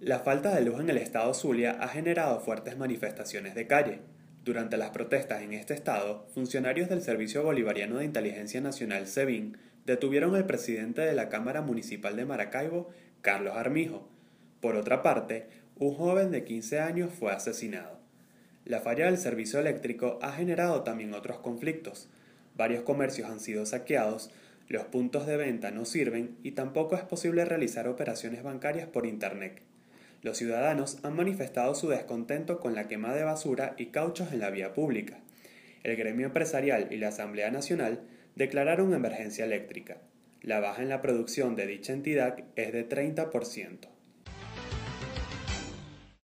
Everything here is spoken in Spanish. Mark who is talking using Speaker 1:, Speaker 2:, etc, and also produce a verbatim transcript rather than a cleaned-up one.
Speaker 1: La falta de luz en el estado Zulia ha generado fuertes manifestaciones de calle. Durante las protestas en este estado, funcionarios del Servicio Bolivariano de Inteligencia Nacional SEBIN detuvieron al presidente de la Cámara Municipal de Maracaibo, Carlos Armijo. Por otra parte, un joven de quince años fue asesinado. La falla del servicio eléctrico ha generado también otros conflictos. Varios comercios han sido saqueados, los puntos de venta no sirven y tampoco es posible realizar operaciones bancarias por Internet. Los ciudadanos han manifestado su descontento con la quema de basura y cauchos en la vía pública. El gremio empresarial y la Asamblea Nacional declararon emergencia eléctrica. La baja en la producción de dicha entidad es de treinta por ciento.